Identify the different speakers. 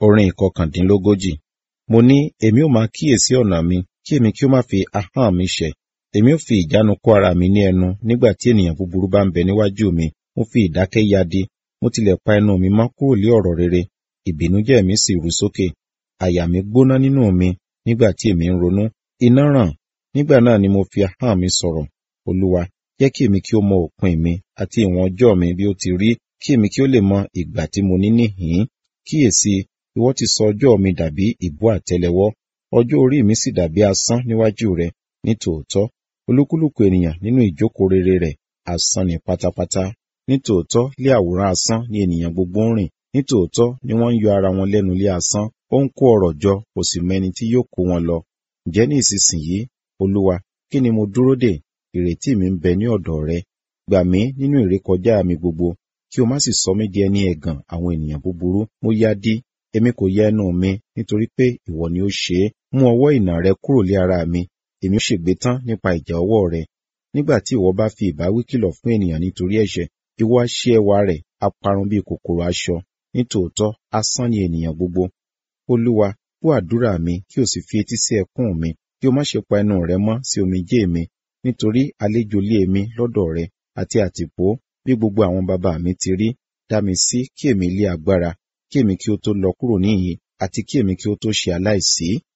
Speaker 1: Orin ìkọkàndínlógójì. Mo ní, èmi ó máa kíyèsí ọ̀nà mi, kí èmi kí ó má fi ahọ́n mi ṣẹ̀. Èmi ó fi ìjánu kó ara mi ní ẹnu nígbà tí ènìyàn búburú bá ń bẹ níwájú mi. Mo fi ìdákẹ́ yadi, mo tilẹ̀ pa ẹnu mi mọ́ kúrò lé ọ̀rọ̀ rere. Ìbìnújẹ́ mi sì ru sókè. Àyà mi gbóná nínú mi nígbà tí èmi ń ronú. Iná ràn. Nígbà náà ni mo fi ahọ́n mi sọ̀rọ̀. Olúwa, jẹ́ kí èmi kí ó mọ òpin mi àti ìwọ̀n ọjọ́ mi bí ó ti rí, kí èmi kí ó lè mọ ìgbà tí mo ní níhìn-ín. Kíyèsi, ìwọ ti sọ ọjọ́ mi dàbí ìbú àtẹ́lẹwọ́, ọjọ́ orí mi sì dàbí asán níwájú rẹ. Nítòótọ́, olúkúlùkù ènìyàn nínú ìjókòó rere rẹ̀ asán ni pátápátá. Nítòótọ́, lé àwòrán asán ni ènìyàn gbogbo ń rìn. Nítòótọ́ ni wọ́n ń yọ ara wọn lẹ́nu lé asán. Ó ń kó ọrọ̀ jọ, kò sì mọ ẹni tí yóò kó wọn lọ. Ǹjẹ́ ní ìsinsìnyí, Olúwa, kí ni mo dúró dè? Ìrètí mi ń bẹ ní ọ̀dọ̀ rẹ. Gbà mí nínú ìrékọjá mi gbogbo, kí o má sì sọ mí di ẹni ẹ̀gàn àwọn ènìyàn búburú. Mo yádí, èmi kò yẹ ẹnu mi, nítorí pé ìwọ ni ó ṣe é. Mú ọwọ́ ìnà rẹ kúrò lé ara mi, èmi ó ṣègbé tán nípa ìjà ọwọ́ rẹ. Nígbà tí ìwọ bá fi ìbáwí kìlọ̀ fún ènìyàn nítorí ẹ̀ṣẹ̀, ìwọ á ṣí ẹwà rẹ̀, á parun bí kòkòrò aṣọ. Nítòótọ́, asán ni ènìyàn gbogbo. Olúwa, gbọ́ àdúrà mi, kí o sì fi etí sí ẹkún mi, kí o má ṣe pa ẹnu rẹ mọ́ sí omijé mi, nítorí àlejò lé èmi lọ́dọ̀ rẹ, àti àtìpó bí gbogbo àwọn baba mi ti rí. Dá mi sí kí èmi lé agbára, kí èmi kí ó tó lọ kúrò níhìn-ín, àti kí èmi kí ó tó ṣe aláìsí.